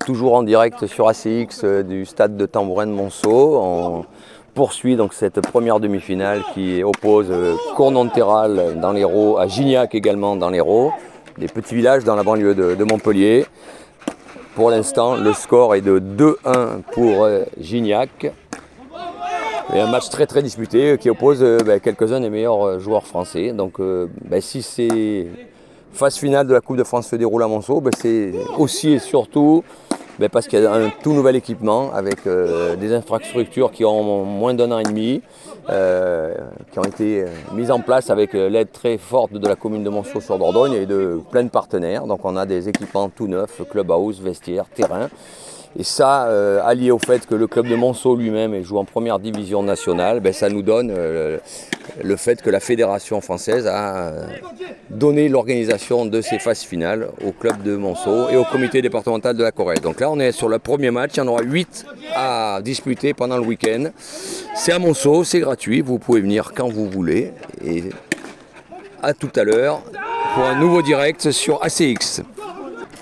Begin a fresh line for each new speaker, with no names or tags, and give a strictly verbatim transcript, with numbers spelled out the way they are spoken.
toujours en direct sur A C X euh, du stade de Tambourin de Monceau. On poursuit donc cette première demi-finale qui oppose euh, Cournonterral dans l'Hérault à Gignac également dans l'Hérault, des petits villages dans la banlieue de, de Montpellier. Pour l'instant, le score est de deux un pour euh, Gignac. Et un match très très disputé qui oppose euh, ben, quelques-uns des meilleurs euh, joueurs français. Donc euh, ben, si c'est phase finale de la Coupe de France se déroule à Monceau, ben, c'est aussi et surtout ben, parce qu'il y a un tout nouvel équipement avec euh, des infrastructures qui ont moins d'un an et demi, euh, qui ont été mises en place avec l'aide très forte de la commune de Monceau sur Dordogne et de plein de partenaires. Donc on a des équipements tout neufs, clubhouse, vestiaire, terrain. Et ça, euh, allié au fait que le club de Monceau lui-même joue en première division nationale, ben, ça nous donne euh, le fait que la fédération française a euh, donné l'organisation de ces phases finales au club de Monceau et au comité départemental de la Corrèze. Donc là, on est sur le premier match, il y en aura huit à disputer pendant le week-end. C'est à Monceau, c'est gratuit, vous pouvez venir quand vous voulez. Et à tout à l'heure pour un nouveau direct sur A C X.